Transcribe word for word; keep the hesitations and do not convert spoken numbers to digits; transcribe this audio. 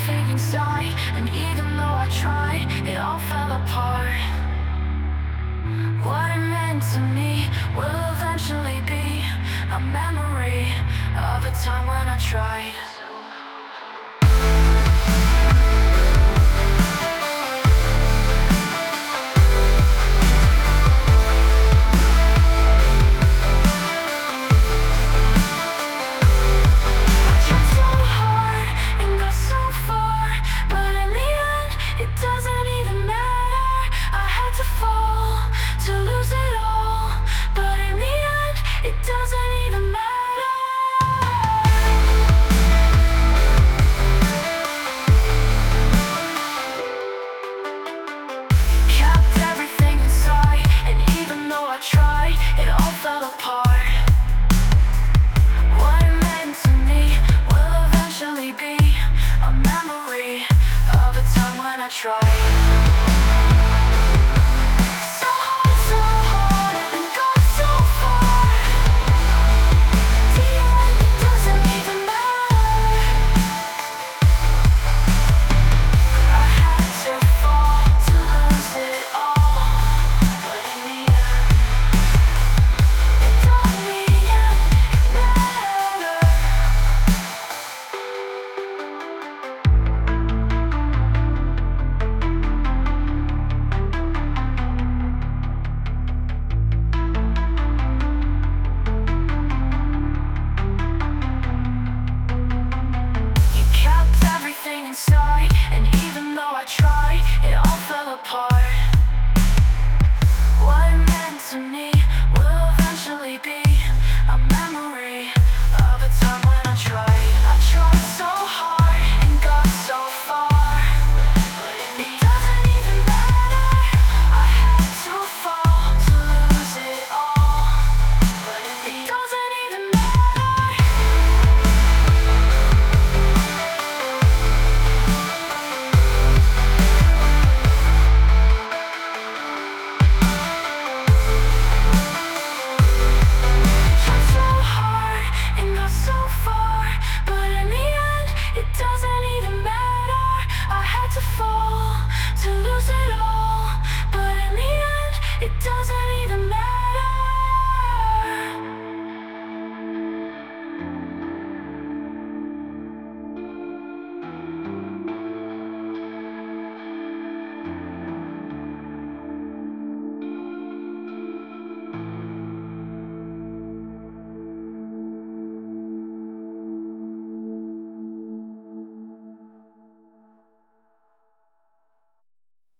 everything inside, and even though I tried, it all fell apart. What it meant to me will eventually be a memory of a time when I tried. I tried. So hard, so hard, and got so far. The end, it doesn't even matter. I had to fall to lose it all, but in the end, it don't even matter. Inside, and even though I tried, it all fell apart.